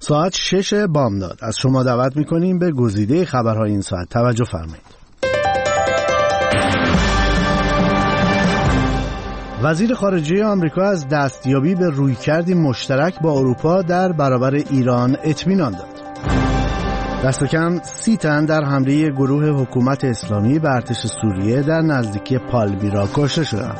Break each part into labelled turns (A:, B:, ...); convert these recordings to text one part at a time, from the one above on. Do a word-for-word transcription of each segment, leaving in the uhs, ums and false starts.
A: ساعت شش بامداد از شما دعوت میکنیم به گزیده خبرهای این ساعت. توجه فرمایید. وزیر خارجه آمریکا از دستیابی به رویکردی مشترک با اروپا در برابر ایران اطمینان داد. دست کم سی تن در حمله گروه حکومت اسلامی به ارتش سوریه در نزدیکی پالمیرا کشته شدند.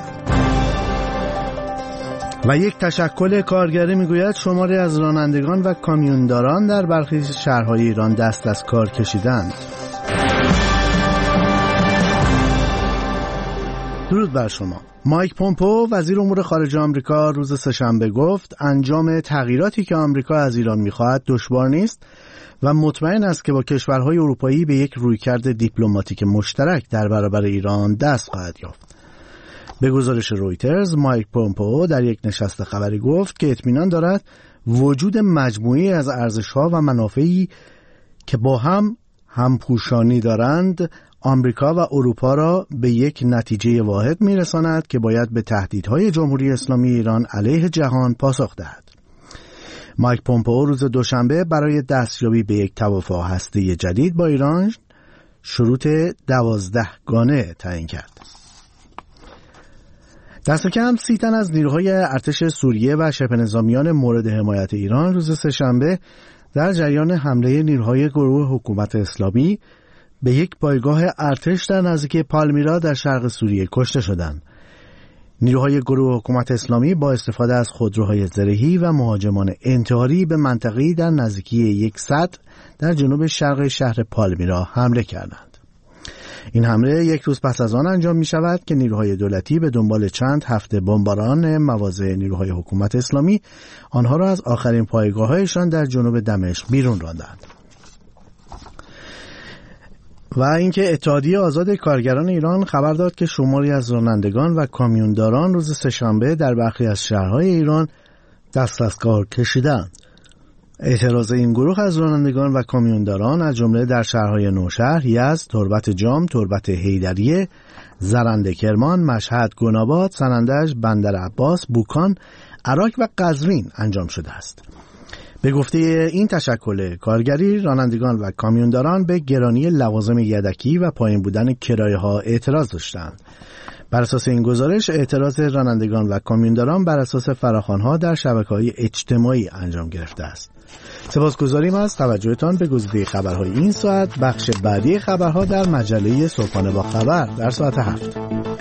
A: و یک تشکل کارگری میگوید شماری از رانندگان و کامیونداران در برخی شهرهای ایران دست از کار کشیدند. درود بر شما. مایک پومپئو وزیر امور خارجه آمریکا روز سه‌شنبه گفت انجام تغییراتی که آمریکا از ایران می‌خواهد دشوار نیست و مطمئن است که با کشورهای اروپایی به یک رویکرد دیپلماتیک مشترک در برابر ایران دست خواهد یافت. به گزارش رویترز، مایک پومپئو در یک نشست خبری گفت که اطمینان دارد وجود مجموعی از ارزش‌ها و منافعی که با هم همپوشانی دارند آمریکا و اروپا را به یک نتیجه واحد می‌رساند که باید به تهدیدهای جمهوری اسلامی ایران علیه جهان پاسخ دهد. مایک پومپئو روز دوشنبه برای دستیابی به یک توافق هسته‌ای جدید با ایران شروط دوازده گانه تعیین کرد. دست کم سی تن از نیروهای ارتش سوریه و شبه نظامیان مورد حمایت ایران روز سه‌شنبه در جریان حمله نیروهای گروه حکومت اسلامی به یک پایگاه ارتش در نزدیکی پالمیرا در شرق سوریه کشته شدند. نیروهای گروه حکومت اسلامی با استفاده از خودروهای زرهی و مهاجمان انتحاری به منطقه‌ای در نزدیکی یک سد در جنوب شرق شهر پالمیرا حمله کردند. این حمله یک روز پس از آن انجام می شود که نیروهای دولتی به دنبال چند هفته بمباران مواضع نیروهای حکومت اسلامی آنها را از آخرین پایگاه‌هایشان در جنوب دمشق بیرون راندند. و اینکه اتحادیه آزاد کارگران ایران خبر داد که شماری از رانندگان و کامیونداران روز سه‌شنبه در برخی از شهرهای ایران دست از کار کشیدند. اعتراض این گروه از رانندگان و کامیونداران از جمله در شهرهای نوشهر، یزد، تربت جام، تربت حیدریه، زرند کرمان، مشهد، گناباد، سنندج، بندر عباس، بوکان، عراق و قزوین انجام شده است. به گفته این تشکل کارگری، رانندگان و کامیونداران به گرانی لوازم یدکی و پایین بودن کرایه‌ها اعتراض داشتند. بر اساس این گزارش، اعتراض رانندگان و کامیونداران بر اساس فراخوان‌ها در شبکه‌های اجتماعی انجام گرفته است. سپاسگزاریم از توجهتان به گزیده خبرهای این ساعت. بخش بعدی خبرها در مجله صبحانه با خبر در ساعت هفت.